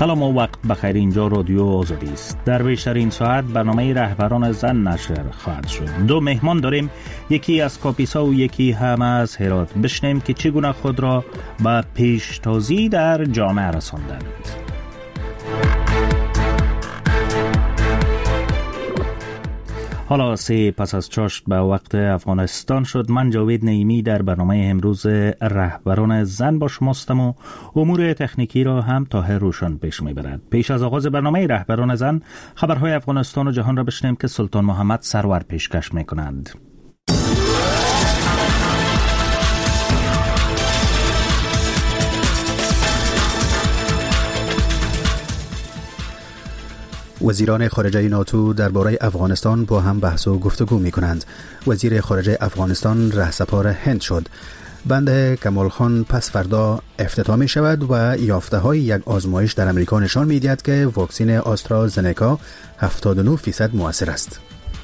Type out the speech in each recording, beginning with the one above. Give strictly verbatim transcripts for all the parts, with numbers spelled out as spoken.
سلام و وقت بخیر. اینجا رادیو آزادی است. در بیشترین ساعت برنامه رهبران زن نشر خواهد شد. دو مهمان داریم، یکی از کاپیسا و یکی هم از هرات. بشنویم که چگونه خود را به پیشتازی در جامعه رساندند. حالا سه پس از چاشت به وقت افغانستان شد. من جاوید نعیمی در برنامه امروز رهبران زن با شماستم و امور تکنیکی را هم طاهر روشن پیش میبرد. پیش از آغاز برنامه رهبران زن خبرهای افغانستان و جهان را بشنویم که سلطان محمد سرور پیشکش میکنند. وزیران خارجه ناتو درباره افغانستان با هم بحث و گفتگو می کنند. وزیر خارجه افغانستان رهسپار هند شد. بند کمال خان پس فردا افتتاح می شود و یافته های یک آزمایش در امریکا نشان می دهد که واکسن آسترازنکا هفتاد و نه درصد مؤثر است.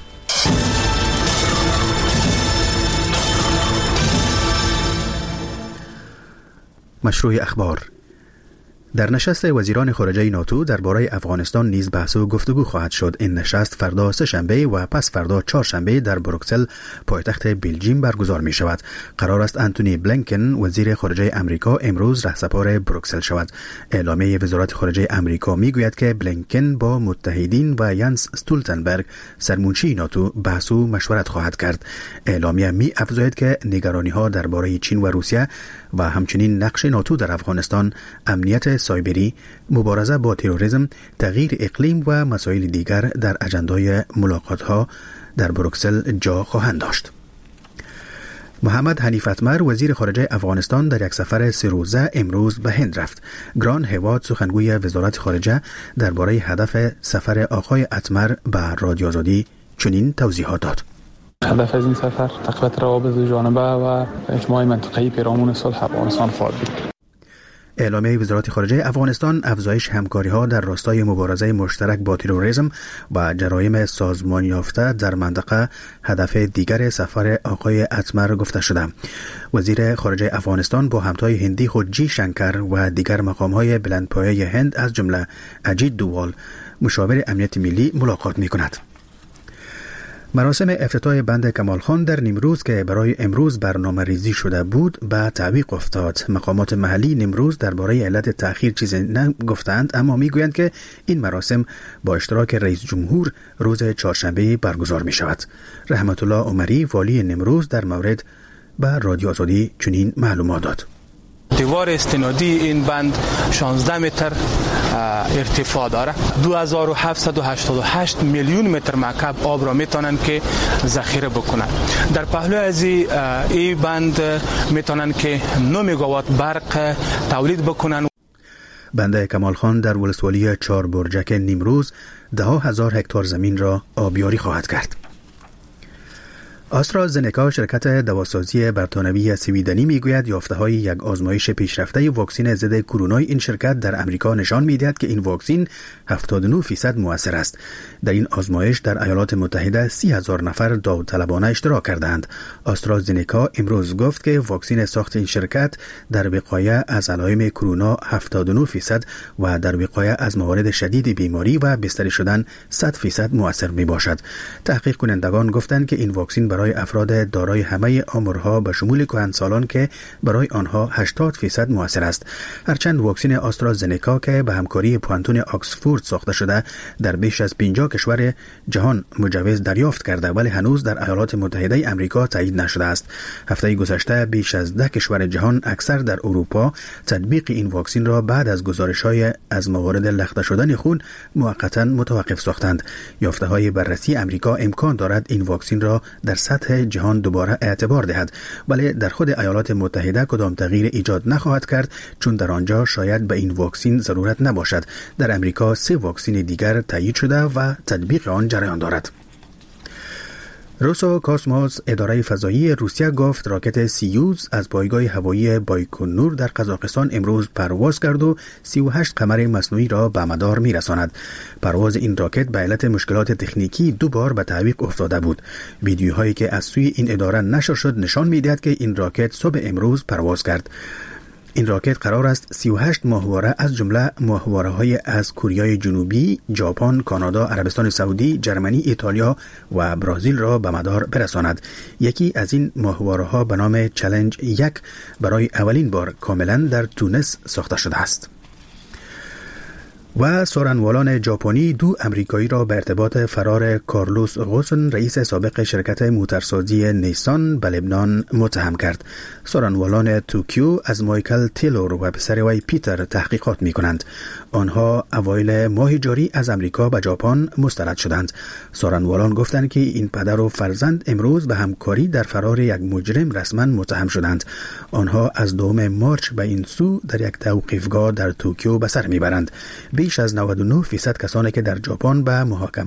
مشروع اخبار. در نشست وزیران خارجه ناتو درباره افغانستان نیز بحث و گفتگو خواهد شد. این نشست فردا سه شنبه و پس فردا چهار شنبه در بروکسل پایتخت بلژیم برگزار می شود. قرار است آنتونی بلینکن وزیر خارجه امریکا امروز رهسپار بروکسل شود. اعلامیه وزارت خارجه امریکا می گوید که بلینکن با متحدین و یانس استولتنبرگ سرمنشی ناتو بحث و مشورت خواهد کرد. اعلامیه می افزاید که نگرانی ها درباره چین و روسیه و همچنین نقش ناتو در افغانستان، امنیت سایبری، مبارزه با تروریسم، تغییر اقلیم و مسائل دیگر در اجندای ملاقات‌ها در بروکسل جا خواهند داشت. محمد حنیف اتمر وزیر خارجه افغانستان در یک سفر سه روزه امروز به هند رفت. گران هواد سخنگوی وزارت خارجه درباره هدف سفر آقای اتمر به رادیو آزادی چنین توضیحات داد. هدف از این سفر تقویت روابط جانبه و اجماع منطقه‌ای پیرامون صلح افغانستان خواهد بود. اعلامیه وزارت خارجه افغانستان افزایش همکاری‌ها در راستای مبارزه مشترک با تروریسم و جرایم سازمان یافته در منطقه هدف دیگر سفر آقای اتمر گفته شده. وزیر خارجه افغانستان با همتای هندی خود جی شنکر و دیگر مقام‌های بلندپایه هند از جمله اجیت دووال مشاور امنیت ملی ملاقات می‌کند. مراسم افتتاح بند کمال خان در نیمروز که برای امروز برنامه ریزی شده بود به تعویق افتاد. مقامات محلی نیمروز درباره علت تأخیر چیزی نگفتند، اما میگویند که این مراسم با اشتراک رئیس جمهور روز چهارشنبه برگزار می شود. رحمت الله عمری والی نیمروز در مورد به رادیو آزادی چنین معلومات داد. دیوار استنادی این بند شانزده متر ارتفاع داره. دو هزار و هفتصد و هشتاد و هشت میلیون متر مکعب آب را میتونن که ذخیره بکنن. در پهلو از این بند میتونن که نه مگاوات برق تولید بکنن. بند کمال خان در ولسوالی چهار برجک نیمروز ده هزار هکتار زمین را آبیاری خواهد کرد. آسترازنکا شرکت دواسازی برتانوی سویدنی میگوید یافته‌های یک آزمایش پیشرفته واکسن ضد کرونا این شرکت در امریکا نشان میدهد که این واکسن هفتاد و نه درصد مؤثر است. در این آزمایش در ایالات متحده سی هزار نفر داوطلبانه اشتراک کردند. آسترازنکا امروز گفت که واکسن ساخت این شرکت در وقایه از علائم کرونا هفتاد و نه درصد و در وقایه از موارد شدید بیماری و بستری شدن صد درصد مؤثر می باشد. تحقیق کنندگان گفتند که این واکسن برای افراد دارای همه آمارها به شمول کهنسالان که برای آنها هشتاد درصد مؤثر است. هرچند واکسن آسترازنکا که به همکاری پوانتون آکسفورد ساخته شده در بیش از پنجاه کشور جهان مجوز دریافت کرده، ولی هنوز در ایالات متحده آمریکا تایید نشده است. هفته گذشته بیش از ده کشور جهان اکثر در اروپا تطبیق این واکسن را بعد از گزارش‌های از موارد لخته شدن خون موقتا متوقف ساختند. یافته‌های بررسی آمریکا امکان دارد این واکسن را در سطح جهان دوباره اعتبار دهد، ولی در خود ایالات متحده کدام تغییر ایجاد نخواهد کرد، چون در آنجا شاید به این واکسن ضرورت نباشد. در امریکا سه واکسن دیگر تایید شده و تطبیق آن جریان دارد. روسوکاسموس اداره فضایی روسیه گفت راکت سیوز از پایگاه هوایی بایکونور در قزاقستان امروز پرواز کرد و سی و هشت قمر مصنوعی را به مدار می‌رساند. پرواز این راکت به علت مشکلات تکنیکی دو بار به تعویق افتاده بود. ویدیوهایی که از سوی این اداره نشر شد نشان می‌دهد که این راکت صبح امروز پرواز کرد. این راکت قرار است سی و هشت ماهواره از جمله ماهواره‌های از کره جنوبی، ژاپن، کانادا، عربستان سعودی، جرمنی، ایتالیا و برزیل را به مدار برساند. یکی از این ماهواره‌ها به نام چالنج یک برای اولین بار کاملا در تونس ساخته شده است. و سارنوالان ژاپنی دو امریکایی را به ارتباط فرار کارلوس غوسن رئیس سابق شرکت موتورسازی نیسان به لبنان متهم کرد. سارنوالان توکیو از مایکل تیلور و پسر وی پیتر تحقیقات می کنند. آنها اوایل ماه جاری از امریکا به ژاپن مسترد شدند. سارنوالان گفتند که این پدر و فرزند امروز به همکاری در فرار یک مجرم رسما متهم شدند. آنها از دوم مارچ به این سو در یک توقیفگاه در توکیو به سر میبرند. بیش از نود و نه درصد کسانی که در ژاپن به محاکمه